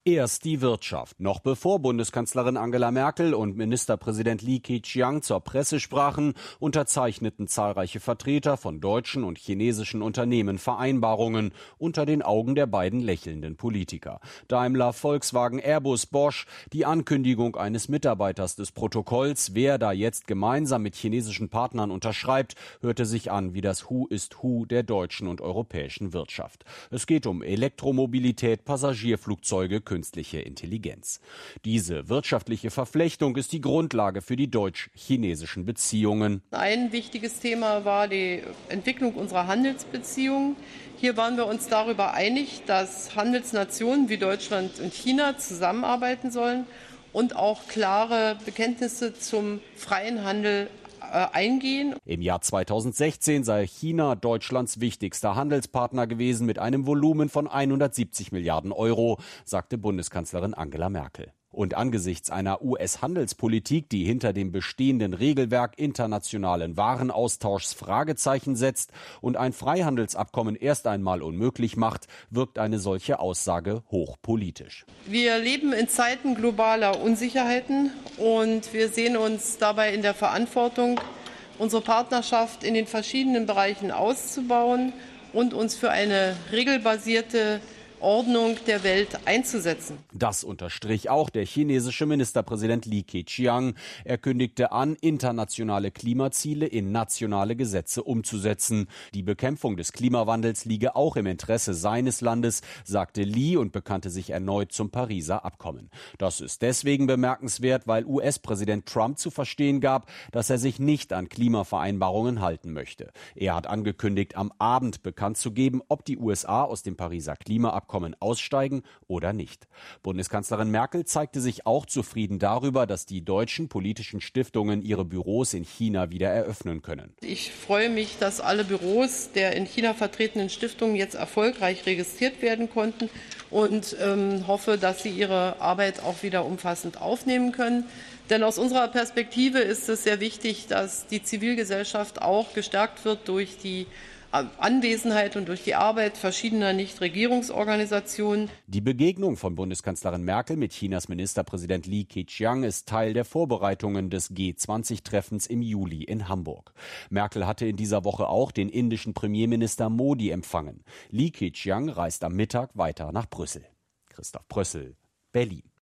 Erst die Wirtschaft. Noch bevor Bundeskanzlerin Angela Merkel und Ministerpräsident Li Keqiang zur Presse sprachen, unterzeichneten zahlreiche Vertreter von deutschen und chinesischen Unternehmen Vereinbarungen unter den Augen der beiden lächelnden Politiker. Daimler, Volkswagen, Airbus, Bosch, die Ankündigung eines Mitarbeiters des Protokolls, wer da jetzt gemeinsam mit chinesischen Partnern unterschreibt, hörte sich an wie das Who is Who der deutschen und europäischen Wirtschaft. Es geht um Elektromobilität, Passagierflugzeuge, künstliche Intelligenz. Diese wirtschaftliche Verflechtung ist die Grundlage für die deutsch-chinesischen Beziehungen. Ein wichtiges Thema war die Entwicklung unserer Handelsbeziehungen. Hier waren wir uns darüber einig, dass Handelsnationen wie Deutschland und China zusammenarbeiten sollen und auch klare Bekenntnisse zum freien Handel eingehen. Im Jahr 2016 sei China Deutschlands wichtigster Handelspartner gewesen mit einem Volumen von 170 Milliarden Euro, sagte Bundeskanzlerin Angela Merkel. Und angesichts einer US-Handelspolitik, die hinter dem bestehenden Regelwerk internationalen Warenaustauschs Fragezeichen setzt und ein Freihandelsabkommen erst einmal unmöglich macht, wirkt eine solche Aussage hochpolitisch. Wir leben in Zeiten globaler Unsicherheiten und wir sehen uns dabei in der Verantwortung, unsere Partnerschaft in den verschiedenen Bereichen auszubauen und uns für eine regelbasierte Ordnung der Welt einzusetzen. Das unterstrich auch der chinesische Ministerpräsident Li Keqiang. Er kündigte an, internationale Klimaziele in nationale Gesetze umzusetzen. Die Bekämpfung des Klimawandels liege auch im Interesse seines Landes, sagte Li und bekannte sich erneut zum Pariser Abkommen. Das ist deswegen bemerkenswert, weil US-Präsident Trump zu verstehen gab, dass er sich nicht an Klimavereinbarungen halten möchte. Er hat angekündigt, am Abend bekannt zu geben, ob die USA aus dem Pariser Klimaabkommen aussteigen oder nicht. Bundeskanzlerin Merkel zeigte sich auch zufrieden darüber, dass die deutschen politischen Stiftungen ihre Büros in China wieder eröffnen können. Ich freue mich, dass alle Büros der in China vertretenen Stiftungen jetzt erfolgreich registriert werden konnten und hoffe, dass sie ihre Arbeit auch wieder umfassend aufnehmen können. Denn aus unserer Perspektive ist es sehr wichtig, dass die Zivilgesellschaft auch gestärkt wird durch die Anwesenheit und durch die Arbeit verschiedener Nichtregierungsorganisationen. Die Begegnung von Bundeskanzlerin Merkel mit Chinas Ministerpräsident Li Keqiang ist Teil der Vorbereitungen des G20-Treffens im Juli in Hamburg. Merkel hatte in dieser Woche auch den indischen Premierminister Modi empfangen. Li Keqiang reist am Mittag weiter nach Brüssel. Christoph Brössel, Berlin.